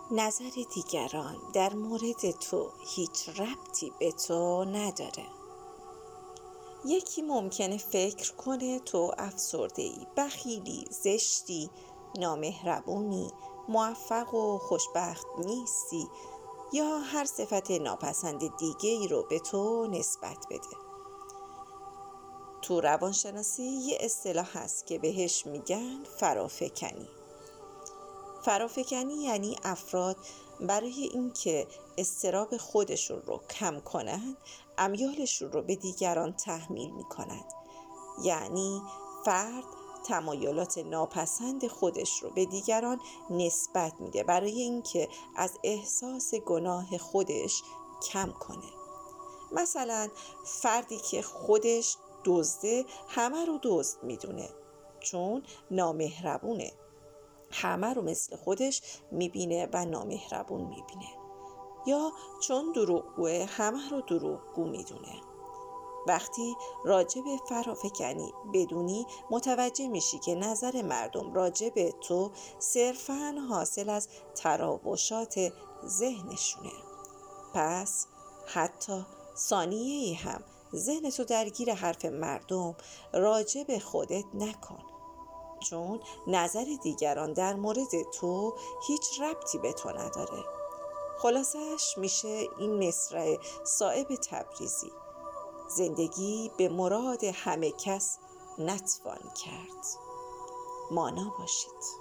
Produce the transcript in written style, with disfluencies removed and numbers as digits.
نظر دیگران در مورد تو هیچ ربطی به تو نداره. یکی ممکنه فکر کنه تو افسرده‌ای، بخیلی، زشتی، نامهربونی، موفق و خوشبخت نیستی یا هر صفت ناپسند دیگه ای رو به تو نسبت بده. تو روانشناسی یه اصطلاح هست که بهش میگن فرافکنی. فرافکنی یعنی افراد برای اینکه اضطراب خودشون رو کم کنند، امیالشون رو به دیگران تحمیل میکنند. یعنی فرد تمایلات ناپسند خودش رو به دیگران نسبت میده برای اینکه از احساس گناه خودش کم کنه. مثلا فردی که خودش دزده همه رو دزد میدونه چون نامهربونه، همه رو مثل خودش میبینه و نامهربون میبینه. یا چون دروغگوه همه رو دروغگو میدونه. وقتی راجع به فرافکنی بدونی، متوجه میشی که نظر مردم راجع به تو صرفاً حاصل از تراوشات ذهنشونه. پس حتی ثانیه‌ای هم ذهنتو درگیر حرف مردم راجع به خودت نکن، چون نظر دیگران در مورد تو هیچ ربطی به تو نداره. خلاصش میشه این مصرع صائب تبریزی: زندگی به مراد همه کس نتوان کرد. مانا باشید.